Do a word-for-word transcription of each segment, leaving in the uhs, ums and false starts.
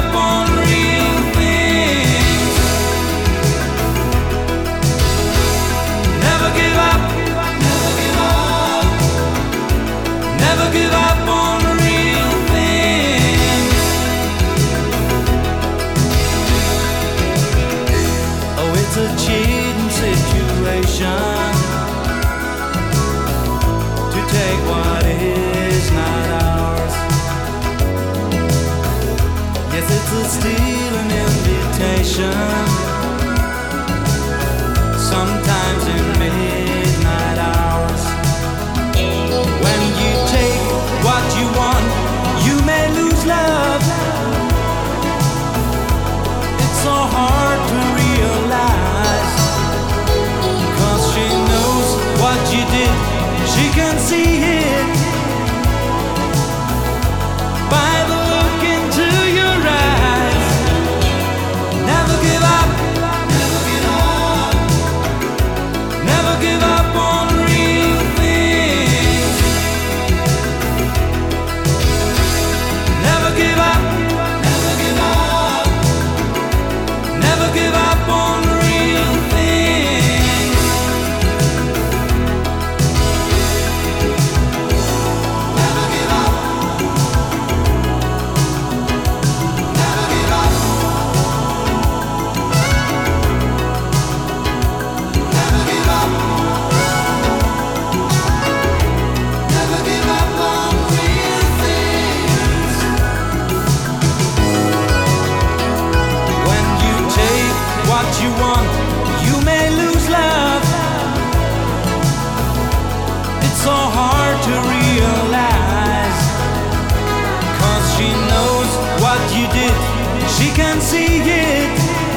up on real things. Never give up. Never give up. Never give up on real things. Oh, it's a cheating situation to take what is not ours. Yes, it's a stealing invitation, sometimes in midnight hours. When you take what you want, you may lose love. It's so hard to realize, 'cause she knows what you did. She can see it by the look into your eyes. Never give up. Never give up. Never give up on real things. Never give up. Never give up. Never give up on real things. Never give up. Never give up. Never give up. Never give up on real things. When you take what you want, you may lose love. It's so hard to realize, 'cause she knows what you did. She can see it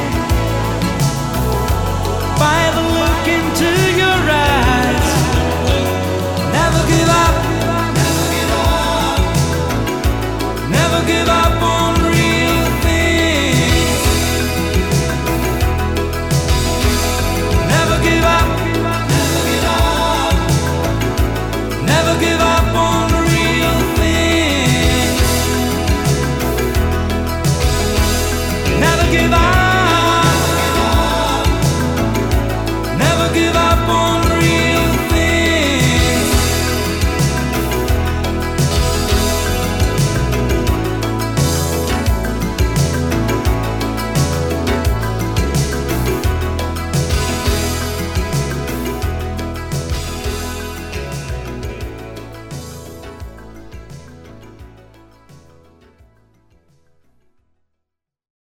by the look into your eyes. Never give up. Never give up. Never give up on real things. Never give up. Never give up. Never give up on real things. Never give up.